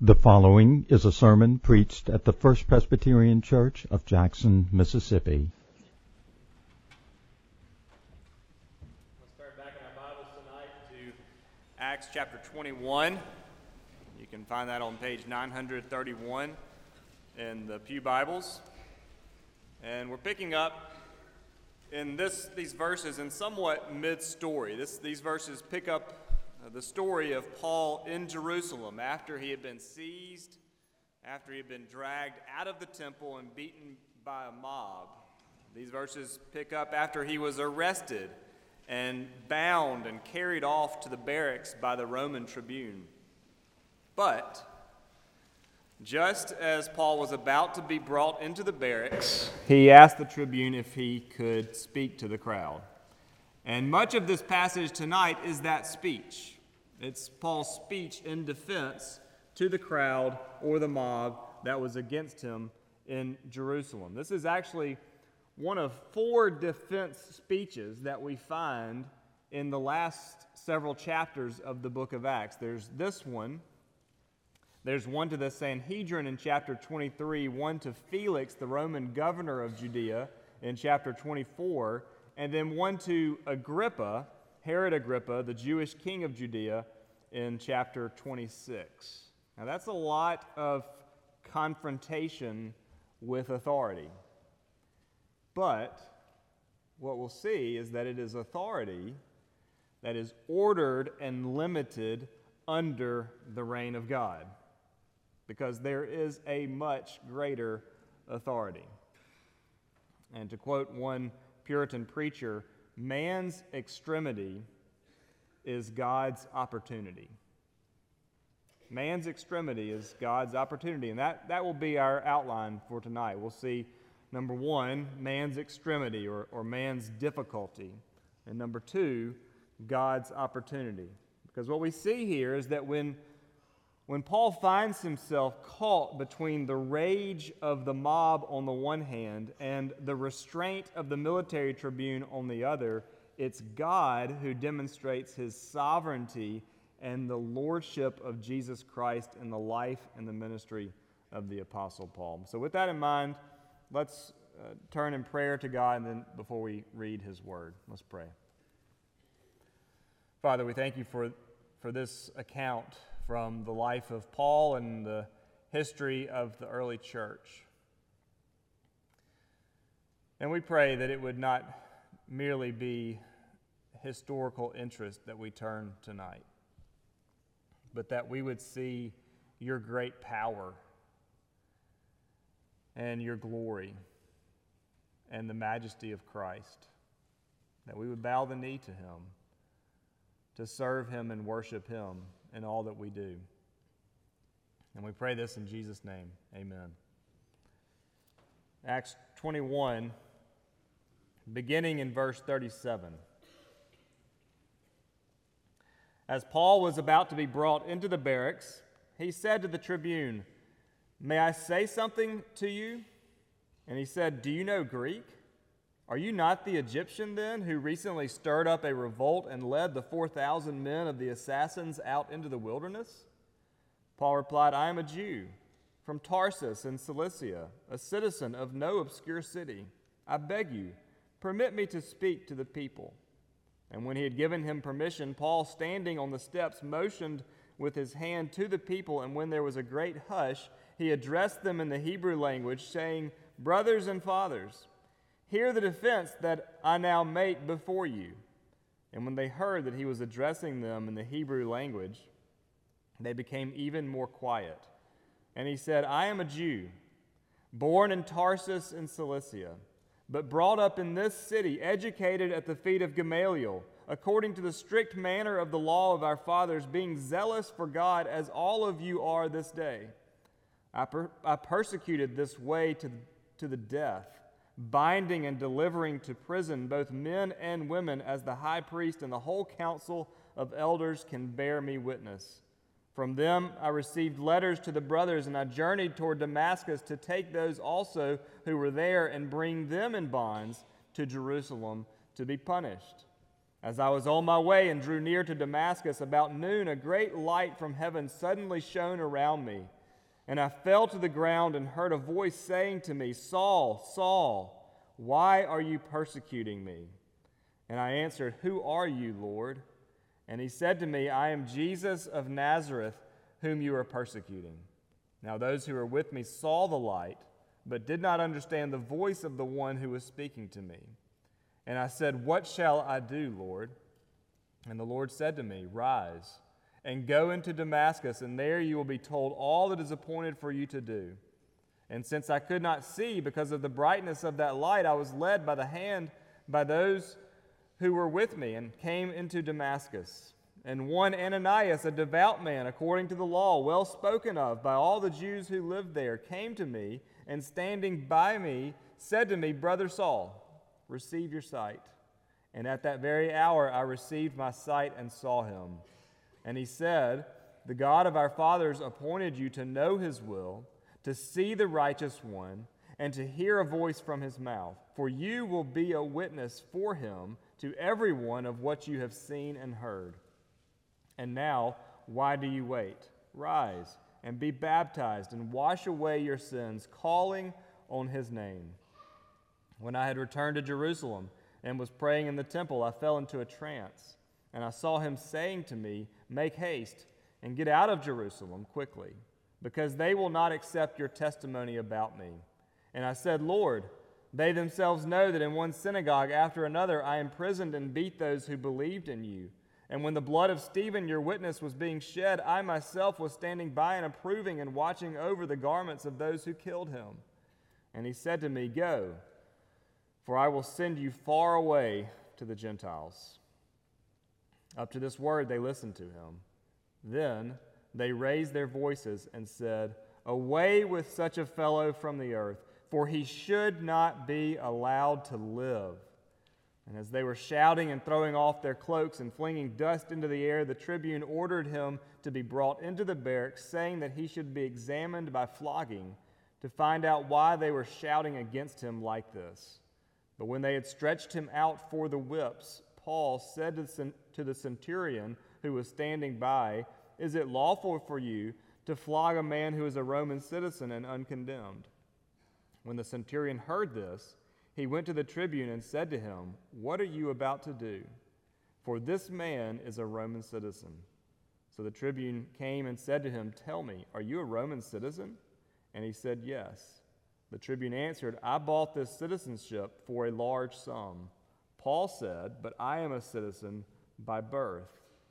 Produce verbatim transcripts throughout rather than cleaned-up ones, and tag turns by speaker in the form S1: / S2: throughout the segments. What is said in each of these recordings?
S1: The following is a sermon preached at the First Presbyterian Church of Jackson, Mississippi.
S2: Let's turn back in our Bibles tonight to Acts chapter twenty-one. You can find that on page nine thirty-one in the Pew Bibles. And we're picking up in this these verses in somewhat mid-story. This, these verses pick up the story of Paul in Jerusalem after he had been seized, after he had been dragged out of the temple and beaten by a mob. These verses pick up after he was arrested and bound and carried off to the barracks by the Roman tribune. But just as Paul was about to be brought into the barracks, he asked the tribune if he could speak to the crowd. And much of this passage tonight is that speech. It's Paul's speech in defense to the crowd or the mob that was against him in Jerusalem. This is actually one of four defense speeches that we find in the last several chapters of the book of Acts. There's this one. There's one to the Sanhedrin in chapter twenty-three, one to Felix, the Roman governor of Judea, in chapter twenty-four, and then one to Agrippa, Herod Agrippa, the Jewish king of Judea, in chapter twenty-six. Now that's a lot of confrontation with authority. But what we'll see is that it is authority that is ordered and limited under the reign of God, because there is a much greater authority. And to quote one Puritan preacher, man's extremity is God's opportunity. Man's extremity is God's opportunity. And that, that will be our outline for tonight. We'll see, number one, man's extremity or, or man's difficulty. And number two, God's opportunity. Because what we see here is that when When Paul finds himself caught between the rage of the mob on the one hand and the restraint of the military tribune on the other, it's God who demonstrates his sovereignty and the lordship of Jesus Christ in the life and the ministry of the Apostle Paul. So with that in mind, let's uh, turn in prayer to God, and then before we read his word, let's pray. Father, we thank you for, for this account from the life of Paul and the history of the early church. And we pray that it would not merely be historical interest that we turn tonight, but that we would see your great power and your glory and the majesty of Christ, that we would bow the knee to him, to serve him and worship him in all that we do. And we pray this in Jesus' name. Amen. Acts twenty-one, beginning in verse thirty-seven. As Paul was about to be brought into the barracks, he said to the tribune, "May I say something to you?" And he said, "Do you know Greek? Are you not the Egyptian then, who recently stirred up a revolt and led the four thousand men of the assassins out into the wilderness?" Paul replied, "I am a Jew from Tarsus in Cilicia, a citizen of no obscure city. I beg you, permit me to speak to the people." And when he had given him permission, Paul, standing on the steps, motioned with his hand to the people, and when there was a great hush, he addressed them in the Hebrew language, saying, "Brothers and fathers, hear the defense that I now make before you." And when they heard that he was addressing them in the Hebrew language, they became even more quiet. And he said, "I am a Jew, born in Tarsus in Cilicia, but brought up in this city, educated at the feet of Gamaliel, according to the strict manner of the law of our fathers, being zealous for God as all of you are this day. I, per- I persecuted this way to, to the death, binding and delivering to prison both men and women, as the high priest and the whole council of elders can bear me witness. From them I received letters to the brothers, and I journeyed toward Damascus to take those also who were there and bring them in bonds to Jerusalem to be punished. As I was on my way and drew near to Damascus about noon, a great light from heaven suddenly shone around me. And I fell to the ground and heard a voice saying to me, Saul, Saul, why are you persecuting me? And I answered, Who are you, Lord? And he said to me, I am Jesus of Nazareth, whom you are persecuting. Now those who were with me saw the light, but did not understand the voice of the one who was speaking to me. And I said, What shall I do, Lord? And the Lord said to me, Rise and go into Damascus, and there you will be told all that is appointed for you to do. And since I could not see because of the brightness of that light, I was led by the hand by those who were with me and came into Damascus. And one Ananias, a devout man according to the law, well spoken of by all the Jews who lived there, came to me, and standing by me said to me, Brother Saul, receive your sight. And at that very hour I received my sight and saw him. And he said, The God of our fathers appointed you to know his will, to see the righteous one, and to hear a voice from his mouth. For you will be a witness for him to everyone of what you have seen and heard. And now, why do you wait? Rise and be baptized and wash away your sins, calling on his name. When I had returned to Jerusalem and was praying in the temple, I fell into a trance, and I saw him saying to me, Make haste and get out of Jerusalem quickly, because they will not accept your testimony about me. And I said, Lord, they themselves know that in one synagogue after another I imprisoned and beat those who believed in you. And when the blood of Stephen, your witness, was being shed, I myself was standing by and approving and watching over the garments of those who killed him. And he said to me, Go, for I will send you far away to the Gentiles. Up to this word they listened to him. Then they raised their voices and said, Away with such a fellow from the earth, for he should not be allowed to live. And as they were shouting and throwing off their cloaks and flinging dust into the air, the tribune ordered him to be brought into the barracks, saying that he should be examined by flogging to find out why they were shouting against him like this. But when they had stretched him out for the whips, Paul said to the centurion who was standing by, Is it lawful for you to flog a man who is a Roman citizen and uncondemned? When the centurion heard this, he went to the tribune and said to him, What are you about to do? For this man is a Roman citizen. So the tribune came and said to him, Tell me, are you a Roman citizen? And he said, Yes. The tribune answered, I bought this citizenship for a large sum. Paul said, But I am a citizen by birth.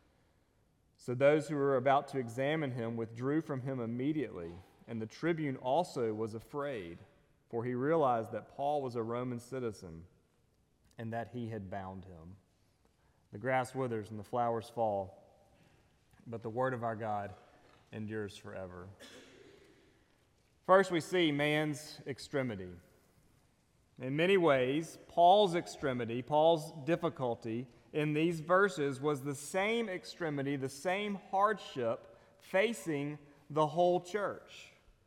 S2: So those who were about to examine him withdrew from him immediately, and the tribune also was afraid, for he realized that Paul was a Roman citizen and that he had bound him. The grass withers and the flowers fall, but the word of our God endures forever. First, we see man's extremity. In many ways, Paul's extremity, Paul's difficulty in these verses was the same extremity, the same hardship facing the whole church.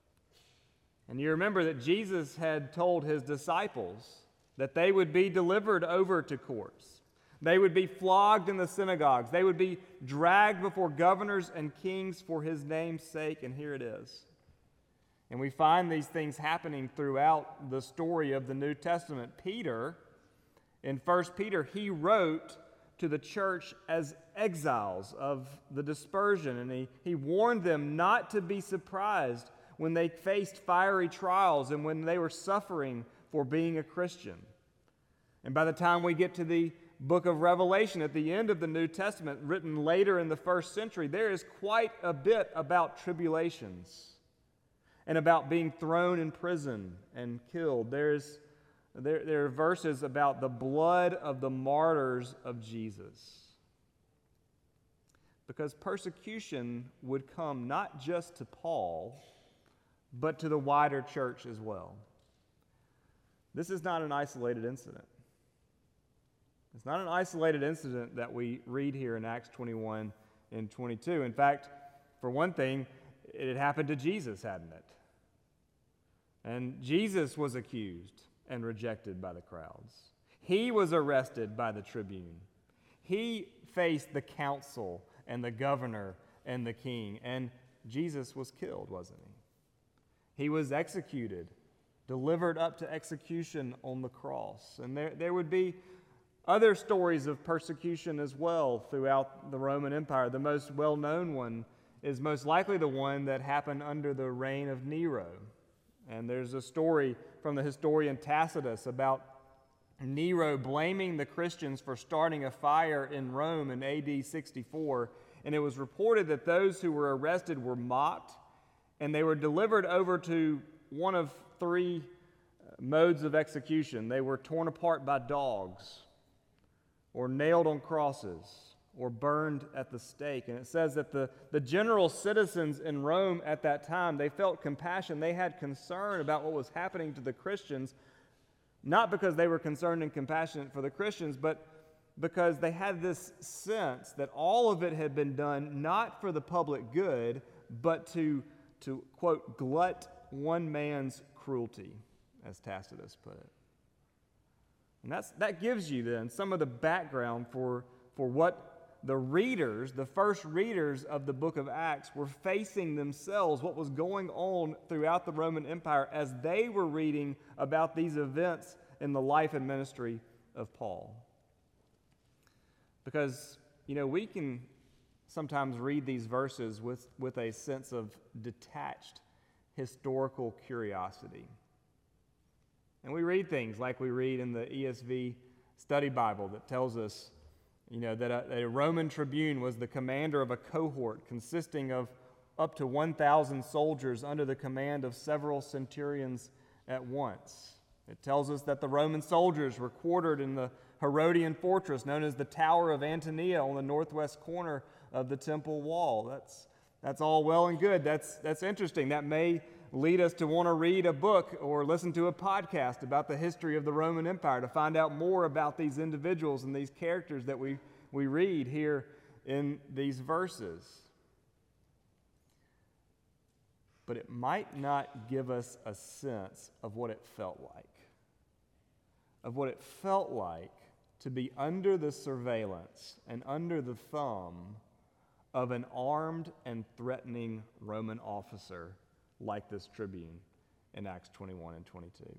S2: And you remember that Jesus had told his disciples that they would be delivered over to courts. They would be flogged in the synagogues. They would be dragged before governors and kings for his name's sake, and here it is. And we find these things happening throughout the story of the New Testament. Peter, in First Peter, he wrote to the church as exiles of the dispersion, and he, he warned them not to be surprised when they faced fiery trials and when they were suffering for being a Christian. And by the time we get to the book of Revelation at the end of the New Testament, written later in the first century, there is quite a bit about tribulations and about being thrown in prison and killed. There's, there, there are verses about the blood of the martyrs of Jesus. Because persecution would come not just to Paul, but to the wider church as well. This is not an isolated incident. It's not an isolated incident that we read here in Acts twenty-one and twenty-two. In fact, for one thing, it had happened to Jesus, hadn't it? And Jesus was accused and rejected by the crowds. He was arrested by the tribune. He faced the council and the governor and the king, and Jesus was killed, wasn't he? He was executed, delivered up to execution on the cross. And there, there would be other stories of persecution as well throughout the Roman Empire. The most well-known one is most likely the one that happened under the reign of Nero. And there's a story from the historian Tacitus about Nero blaming the Christians for starting a fire in Rome in A D sixty-four, and it was reported that those who were arrested were mocked, and they were delivered over to one of three modes of execution. They were torn apart by dogs, or nailed on crosses, or burned at the stake. And it says that the, the general citizens in Rome at that time, they felt compassion. They had concern about what was happening to the Christians, not because they were concerned and compassionate for the Christians, but because they had this sense that all of it had been done not for the public good, but to, to quote, glut one man's cruelty, as Tacitus put it. And that's, that gives you then some of the background for, for what the readers, the first readers of the book of Acts, were facing themselves, what was going on throughout the Roman Empire as they were reading about these events in the life and ministry of Paul. Because, you know, we can sometimes read these verses with, with a sense of detached historical curiosity. And we read things like we read in the E S V study Bible that tells us, you know, that a, a Roman tribune was the commander of a cohort consisting of up to one thousand soldiers under the command of several centurions at once. It tells us that the Roman soldiers were quartered in the Herodian fortress known as the Tower of Antonia on the northwest corner of the temple wall. That's, that's all well and good. That's, that's interesting. That may lead us to want to read a book or listen to a podcast about the history of the Roman Empire to find out more about these individuals and these characters that we, we read here in these verses. But it might not give us a sense of what it felt like, of what it felt like to be under the surveillance and under the thumb of an armed and threatening Roman officer like this tribune in Acts twenty-one and twenty-two.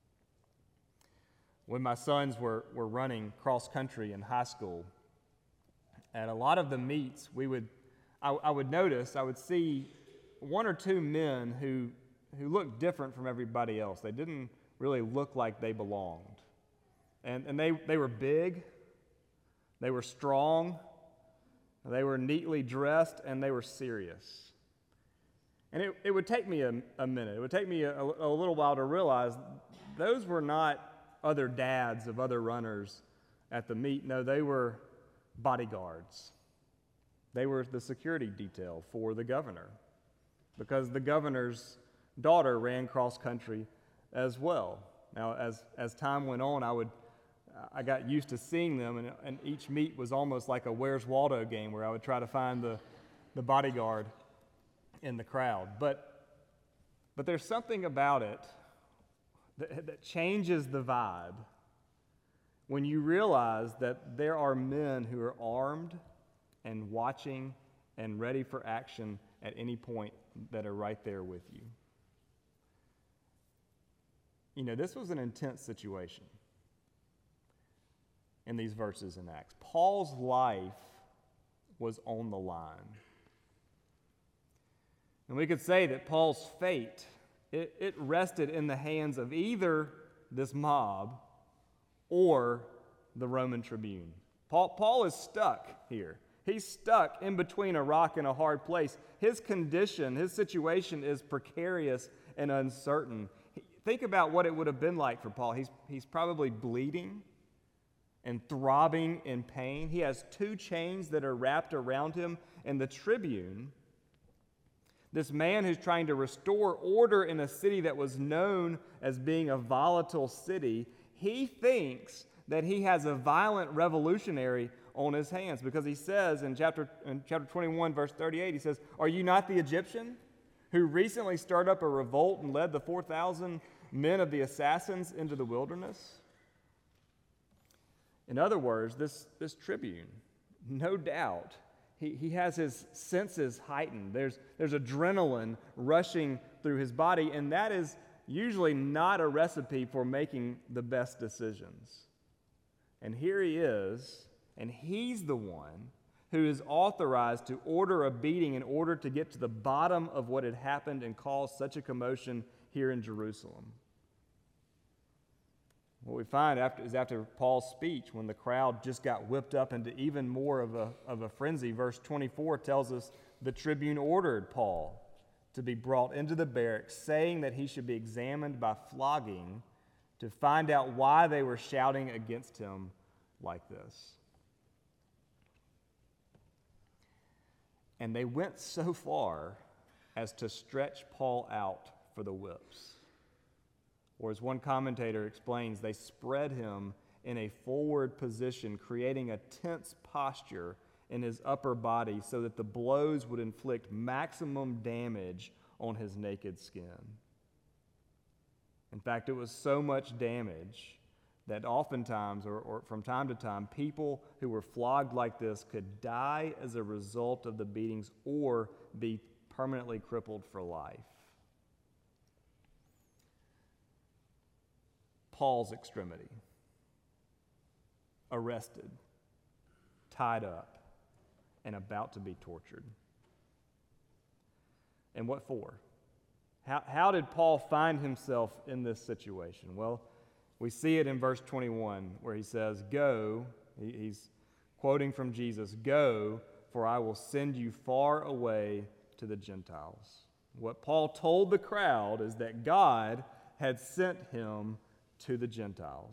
S2: When my sons were, were running cross-country in high school, at a lot of the meets, we would, I, I would notice, I would see one or two men who, who looked different from everybody else. They didn't really look like they belonged. And, and they, they were big, they were strong, they were neatly dressed, and they were serious. And it, it would take me a, a minute, it would take me a, a little while to realize those were not other dads of other runners at the meet. No, they were bodyguards. They were the security detail for the governor, because the governor's daughter ran cross country as well. Now, as, as time went on, I would I got used to seeing them, and, and each meet was almost like a Where's Waldo game where I would try to find the, the bodyguard in the crowd. But, but there's something about it that, that changes the vibe when you realize that there are men who are armed and watching and ready for action at any point that are right there with you. You know, this was an intense situation in these verses in Acts. Paul's life was on the line. And we could say that Paul's fate, it, it rested in the hands of either this mob or the Roman tribune. Paul, Paul is stuck here. He's stuck in between a rock and a hard place. His condition, his situation is precarious and uncertain. Think about what it would have been like for Paul. He's, he's probably bleeding and throbbing in pain. He has two chains that are wrapped around him, and the tribune, this man who's trying to restore order in a city that was known as being a volatile city, he thinks that he has a violent revolutionary on his hands, because he says in chapter, in chapter twenty-one, verse thirty-eight, he says, "Are you not the Egyptian who recently stirred up a revolt and led the four thousand men of the assassins into the wilderness?"
S3: In other words, this, this tribune, no doubt, he, he has his senses heightened. There's, there's adrenaline rushing through his body, and that is usually not a recipe for making the best decisions. And here he is, and he's the one who is authorized to order a beating in order to get to the bottom of what had happened and caused such a commotion here in Jerusalem. What we find after is after Paul's speech, when the crowd just got whipped up into even more of a, of a frenzy, verse twenty-four tells us the tribune ordered Paul to be brought into the barracks, saying that he should be examined by flogging to find out why they were shouting against him like this. And they went so far as to stretch Paul out for the whips. Or as one commentator explains, they spread him in a forward position, creating a tense posture in his upper body so that the blows would inflict maximum damage on his naked skin. In fact, it was so much damage that oftentimes, or, or from time to time, people who were flogged like this could die as a result of the beatings or be permanently crippled for life. Paul's extremity: arrested, tied up, and about to be tortured. And what for? How, how did Paul find himself in this situation? Well, we see it in verse twenty-one where he says, "Go," he, he's quoting from Jesus, "Go, for I will send you far away to the Gentiles." What Paul told the crowd is that God had sent him to the Gentiles.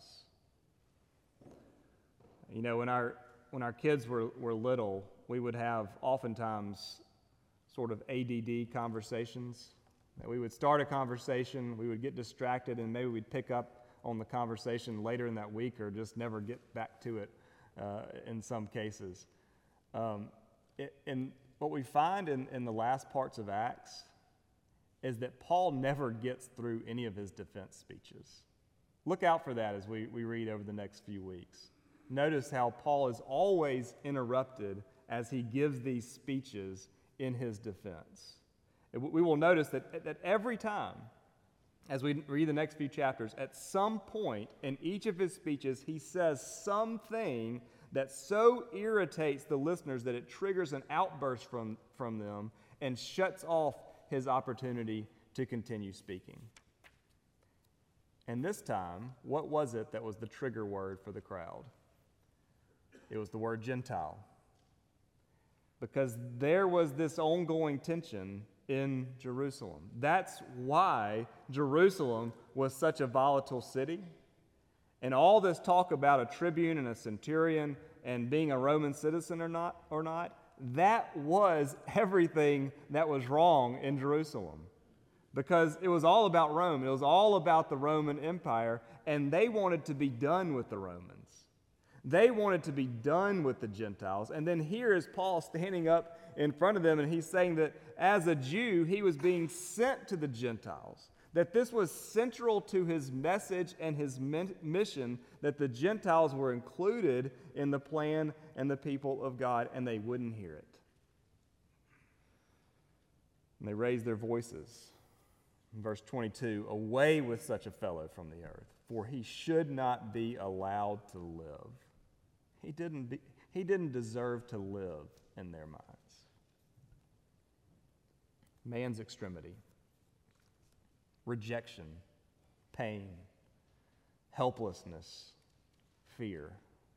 S3: You know, when our when our kids were, were little, we would have oftentimes sort of A D D conversations. That we would start a conversation, we would get distracted, and maybe we'd pick up on the conversation later in that week or just never get back to it uh, in some cases. Um, it, and what we find in, in the last parts of Acts is that Paul never gets through any of his defense speeches. Look out for that as we, we read over the next few weeks. Notice how Paul is always interrupted as he gives these speeches in his defense. We will notice that, that every time, as we read the next few chapters, at some point in each of his speeches, he says something that so irritates the listeners that it triggers an outburst from, from them and shuts off his opportunity to continue speaking. And this time, what was it that was the trigger word for the crowd? It was the word Gentile. Because there was this ongoing tension in Jerusalem. That's why Jerusalem was such a volatile city. And all this talk about a tribune and a centurion and being a Roman citizen or not, or not, that was everything that was wrong in Jerusalem. Because it was all about Rome. It was all about the Roman Empire, and they wanted to be done with the Romans. They wanted to be done with the Gentiles. And then here is Paul standing up in front of them, and he's saying that as a Jew, he was being sent to the Gentiles, that this was central to his message and his mission, that the Gentiles were included in the plan and the people of God, and they wouldn't hear it. And they raised their voices. In verse twenty-two, "Away with such a fellow from the earth, for he should not be allowed to live." He didn't be, he didn't deserve to live in their minds. Man's extremity: rejection, pain, helplessness, fear.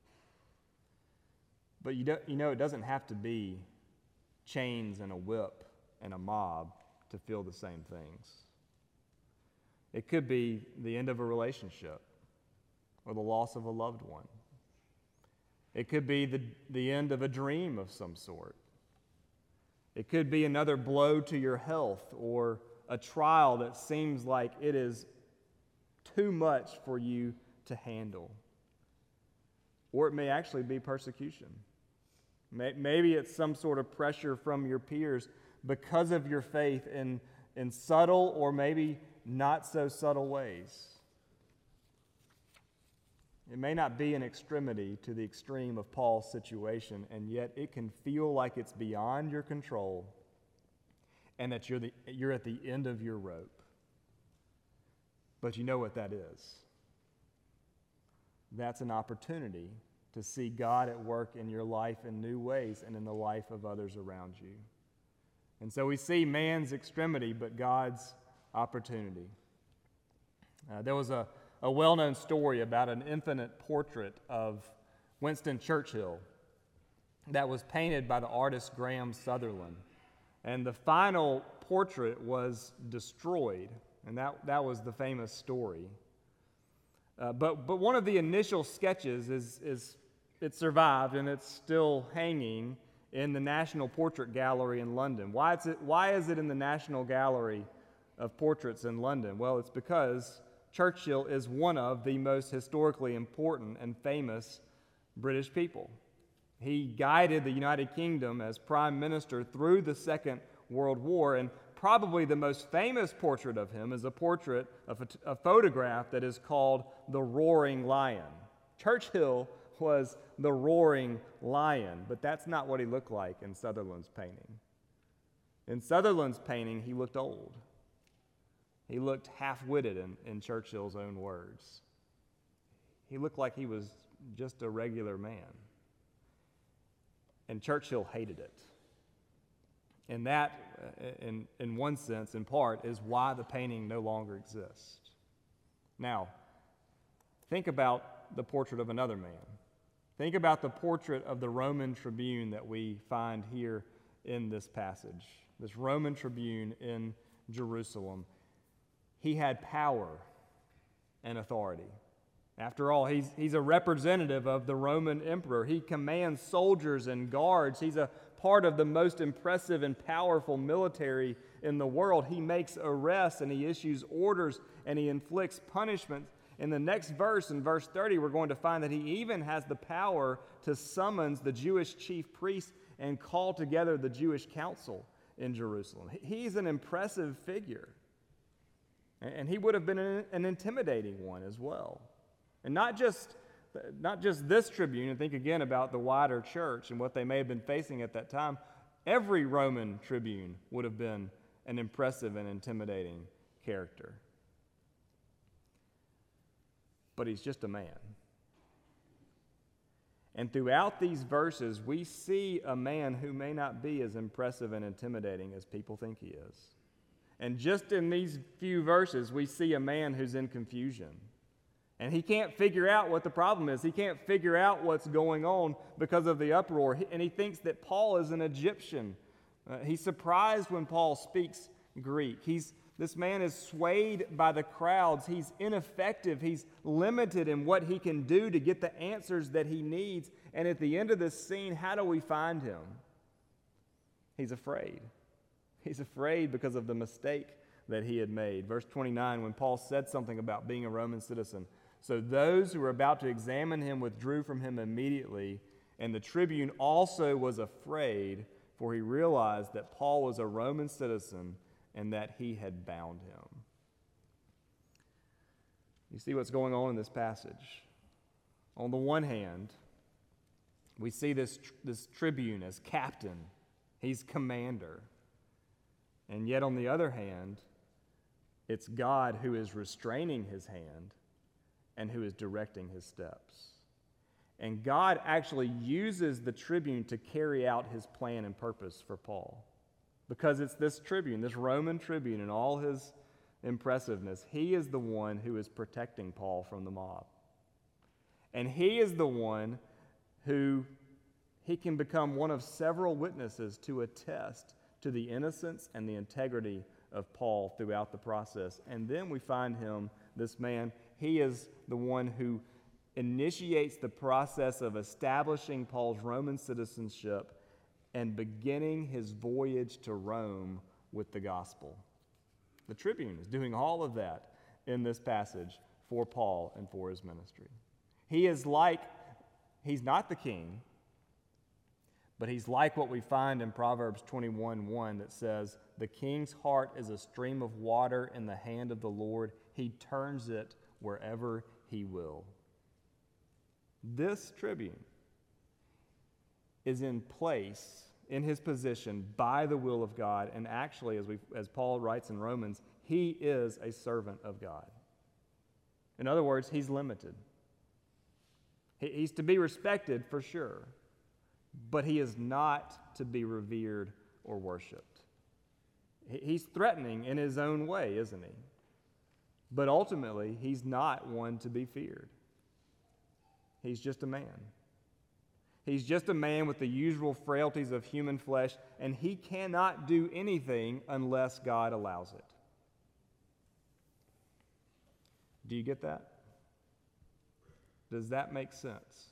S3: But you, don't, you know, it doesn't have to be chains and a whip and a mob to feel the same things. It could be the end of a relationship or the loss of a loved one. It could be the, the end of a dream of some sort. It could be another blow to your health or a trial that seems like it is too much for you to handle. Or it may actually be persecution. Maybe it's some sort of pressure from your peers because of your faith in, in subtle or maybe not so subtle ways. It may not be an extremity to the extreme of Paul's situation, and yet it can feel like it's beyond your control and that you're, the, you're at the end of your rope. But you know what that is. That's an opportunity to see God at work in your life in new ways and in the life of others around you. And so we see man's extremity, but God's opportunity. Uh, there was a, a well-known story about an infinite portrait of Winston Churchill that was painted by the artist Graham Sutherland. And the final portrait was destroyed, and that, that was the famous story. Uh, but, but one of the initial sketches is, is it survived, and it's still hanging in the National Portrait Gallery in London. Why, it's it, why is it in the National Gallery of Portraits in London? Well, it's because Churchill is one of the most historically important and famous British people. He guided the United Kingdom as Prime Minister through the Second World War, and probably the most famous portrait of him is a portrait, of a, a photograph that is called The Roaring Lion. Churchill was the roaring lion, but that's not what he looked like in Sutherland's painting. In Sutherland's painting, he looked old. He looked half-witted, in, in Churchill's own words. He looked like he was just a regular man. And Churchill hated it. And that, in, in one sense, in part, is why the painting no longer exists. Now, think about the portrait of another man. Think about the portrait of the Roman tribune that we find here in this passage, this Roman tribune in Jerusalem. He had power and authority. After all, he's, he's a representative of the Roman emperor. He commands soldiers and guards. He's a part of the most impressive and powerful military in the world. He makes arrests and he issues orders and he inflicts punishment. In the next verse, in verse thirty, we're going to find that he even has the power to summons the Jewish chief priests and call together the Jewish council in Jerusalem. He's an impressive figure. And he would have been an intimidating one as well. And not just, not just this tribune, and think again about the wider church and what they may have been facing at that time. Every Roman tribune would have been an impressive and intimidating character. But he's just a man. And throughout these verses, we see a man who may not be as impressive and intimidating as people think he is. And just in these few verses, we see a man who's in confusion. And he can't figure out what the problem is. He can't figure out what's going on because of the uproar. And he thinks that Paul is an Egyptian. Uh, he's surprised when Paul speaks Greek. He's, this man is swayed by the crowds. He's ineffective. He's limited in what he can do to get the answers that he needs. And at the end of this scene, how do we find him? He's afraid. He's afraid because of the mistake that he had made. Verse twenty-nine, when Paul said something about being a Roman citizen, so those who were about to examine him withdrew from him immediately, and the tribune also was afraid, for he realized that Paul was a Roman citizen and that he had bound him. You see what's going on in this passage. On the one hand, we see this, this tribune as captain. He's commander. And yet on the other hand, it's God who is restraining his hand and who is directing his steps. And God actually uses the tribune to carry out his plan and purpose for Paul. Because it's this tribune, this Roman tribune, in all his impressiveness, he is the one who is protecting Paul from the mob. And he is the one who, he can become one of several witnesses to attest to the innocence and the integrity of Paul throughout the process. And then we find him, this man, he is the one who initiates the process of establishing Paul's Roman citizenship and beginning his voyage to Rome with the gospel. The tribune is doing all of that in this passage for Paul and for his ministry. He is like, he's not the king, but he's like what we find in Proverbs twenty-one one that says, the king's heart is a stream of water in the hand of the Lord. He turns it wherever he will. This tribune is in place, in his position, by the will of God, and actually, as we, as Paul writes in Romans, he is a servant of God. In other words, he's limited. He, he's to be respected for sure, but he is not to be revered or worshiped. He, he's threatening in his own way, isn't he? But ultimately, he's not one to be feared. He's just a man. He's just a man with the usual frailties of human flesh, and he cannot do anything unless God allows it. Do you get that? Does that make sense?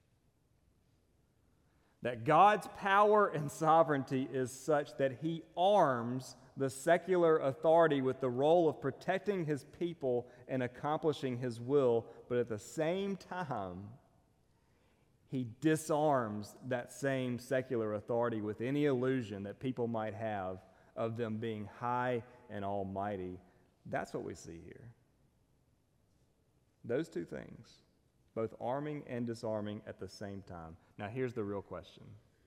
S3: That God's power and sovereignty is such that he arms the secular authority with the role of protecting his people and accomplishing his will, but at the same time, he disarms that same secular authority with any illusion that people might have of them being high and almighty. That's what we see here. Those two things, both arming and disarming at the same time. Now, here's the real question.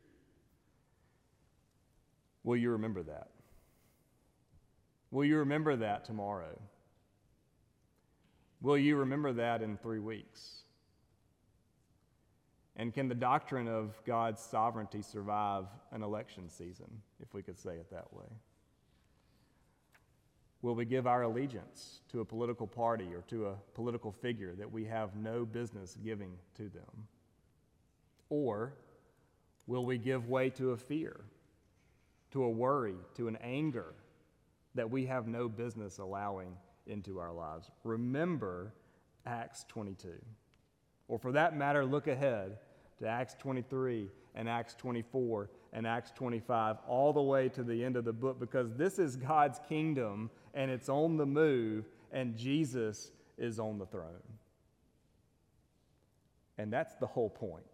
S3: Will you remember that? Will you remember that tomorrow? Will you remember that in three weeks? And can the doctrine of God's sovereignty survive an election season, if we could say it that way? Will we give our allegiance to a political party or to a political figure that we have no business giving to them? Or will we give way to a fear, to a worry, to an anger that we have no business allowing into our lives? Remember Acts twenty-two. Or for that matter, look ahead to Acts twenty-three and Acts twenty-four and Acts twenty-five, all the way to the end of the book, because this is God's kingdom and it's on the move and Jesus is on the throne. And that's the whole point.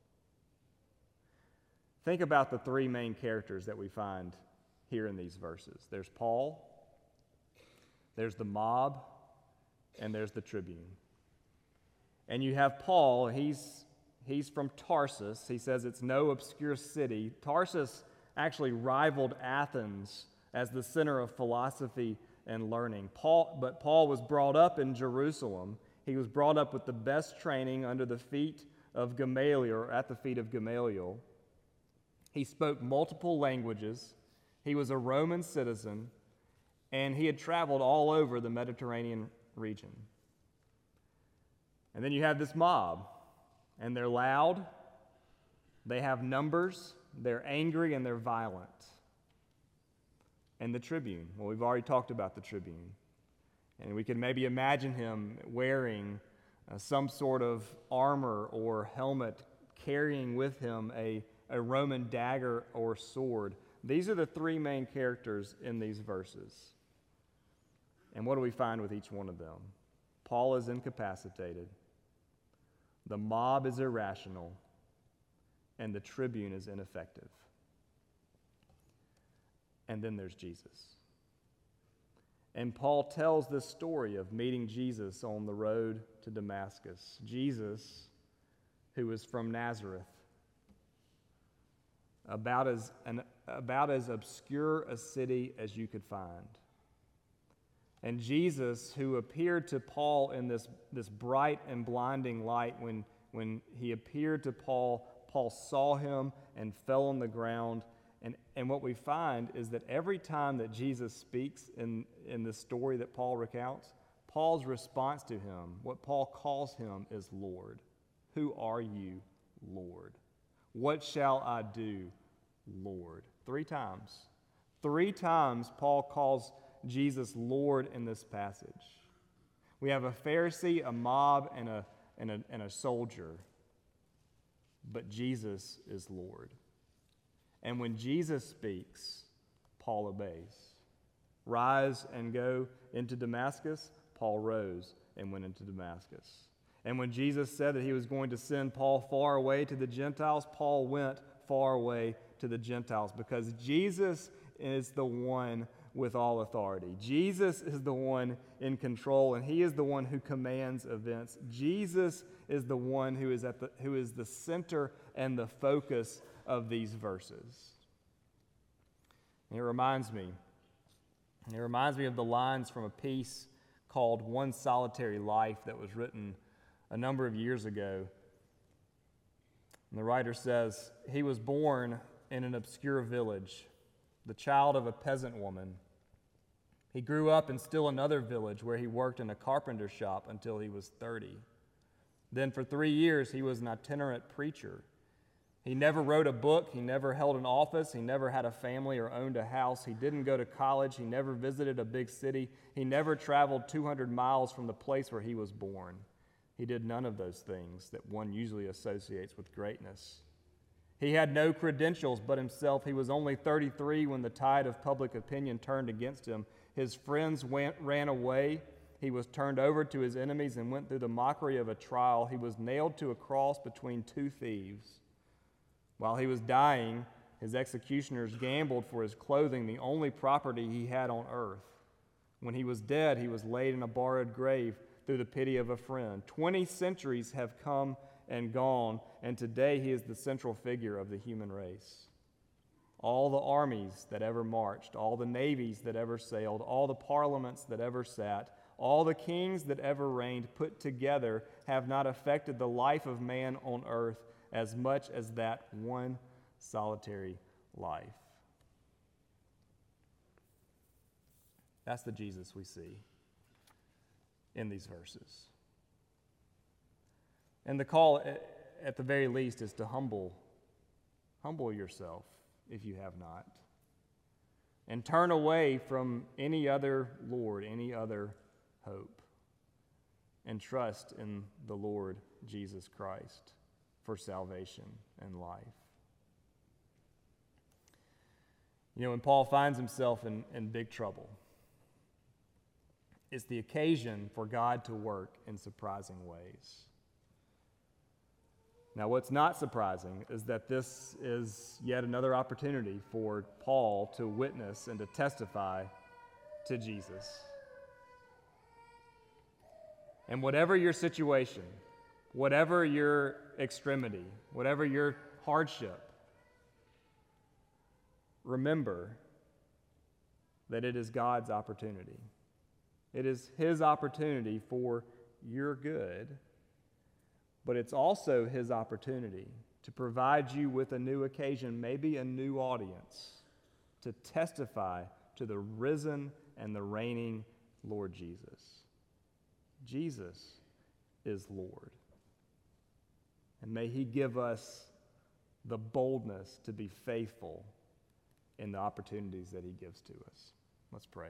S3: Think about the three main characters that we find here in these verses. There's Paul, there's the mob, and there's the tribune. And you have Paul, he's, he's from Tarsus. He says it's no obscure city. Tarsus actually rivaled Athens as the center of philosophy and learning. Paul, but Paul was brought up in Jerusalem. He was brought up with the best training under the feet of Gamaliel, or at the feet of Gamaliel. He spoke multiple languages. He was a Roman citizen, and he had traveled all over the Mediterranean region. And then you have this mob, and they're loud, they have numbers, they're angry, and they're violent. And the tribune, well, we've already talked about the tribune. And we can maybe imagine him wearing uh, some sort of armor or helmet, carrying with him a, a Roman dagger or sword. These are the three main characters in these verses. And what do we find with each one of them? Paul is incapacitated. The mob is irrational, and the tribune is ineffective. And then there's Jesus. And Paul tells this story of meeting Jesus on the road to Damascus. Jesus, who was from Nazareth, about as, an, about as obscure a city as you could find. And Jesus, who appeared to Paul in this, this bright and blinding light, when, when he appeared to Paul, Paul saw him and fell on the ground. And, and what we find is that every time that Jesus speaks in, in the story that Paul recounts, Paul's response to him, what Paul calls him, is Lord. Who are you, Lord? What shall I do, Lord? Three times. Three times Paul calls Jesus Lord in this passage. We have a Pharisee, a mob, and a, and a, and a soldier. But Jesus is Lord. And when Jesus speaks, Paul obeys. Rise and go into Damascus, Paul rose and went into Damascus. And when Jesus said that he was going to send Paul far away to the Gentiles, Paul went far away to the Gentiles, because Jesus is the one with all authority. Jesus is the one in control, and he is the one who commands events. Jesus is the one who is at the who is the center and the focus of these verses. And it reminds me, it reminds me of the lines from a piece called One Solitary Life that was written a number of years ago. And the writer says, he was born in an obscure village, the child of a peasant woman. He grew up in still another village where he worked in a carpenter shop until he was thirty. Then for three years he was an itinerant preacher. He never wrote a book, he never held an office, he never had a family or owned a house, he didn't go to college, he never visited a big city, he never traveled two hundred miles from the place where he was born. He did none of those things that one usually associates with greatness. He had no credentials but himself. He was only thirty-three when the tide of public opinion turned against him. His friends went, ran away. He was turned over to his enemies and went through the mockery of a trial. He was nailed to a cross between two thieves. While he was dying, his executioners gambled for his clothing, the only property he had on earth. When he was dead, he was laid in a borrowed grave through the pity of a friend. Twenty centuries have come and gone, and today he is the central figure of the human race. All the armies that ever marched, all the navies that ever sailed, all the parliaments that ever sat, all the kings that ever reigned put together have not affected the life of man on earth as much as that one solitary life. That's the Jesus we see in these verses. And the call, at the very least, is to humble, humble yourself if you have not, and turn away from any other Lord, any other hope, and trust in the Lord Jesus Christ for salvation and life. You know, when Paul finds himself in, in big trouble, it's the occasion for God to work in surprising ways. Now, what's not surprising is that this is yet another opportunity for Paul to witness and to testify to Jesus. And whatever your situation, whatever your extremity, whatever your hardship, remember that it is God's opportunity. It is His opportunity for your good, but it's also His opportunity to provide you with a new occasion, maybe a new audience, to testify to the risen and the reigning Lord Jesus. Jesus is Lord. And may He give us the boldness to be faithful in the opportunities that He gives to us. Let's pray.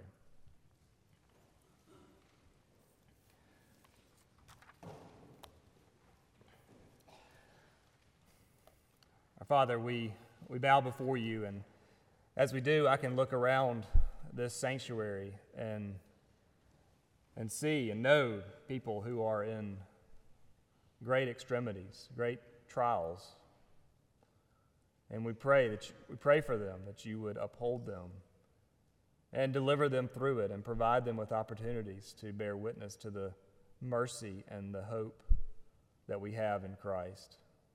S3: Our Father, we, we bow before You, and as we do, I can look around this sanctuary and, and see and know people who are in great extremities, great trials. And we pray that you, we pray for them, that You would uphold them and deliver them through it and provide them with opportunities to bear witness to the mercy and the hope that we have in Christ.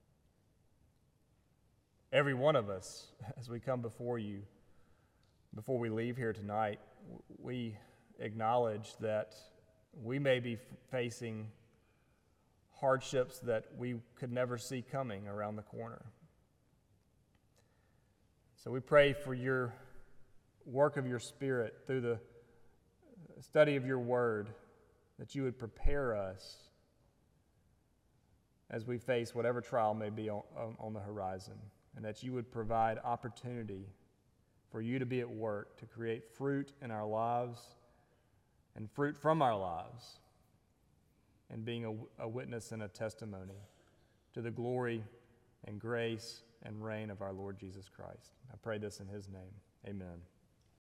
S3: Every one of us, as we come before You, before we leave here tonight, we acknowledge that we may be facing hardships that we could never see coming around the corner. So we pray for Your work of Your Spirit through the study of Your Word, that You would prepare us as we face whatever trial may be on, on the horizon, and that You would provide opportunity for You to be at work to create fruit in our lives and fruit from our lives, and being a, a witness and a testimony to the glory and grace and reign of our Lord Jesus Christ. I pray this in His name. Amen.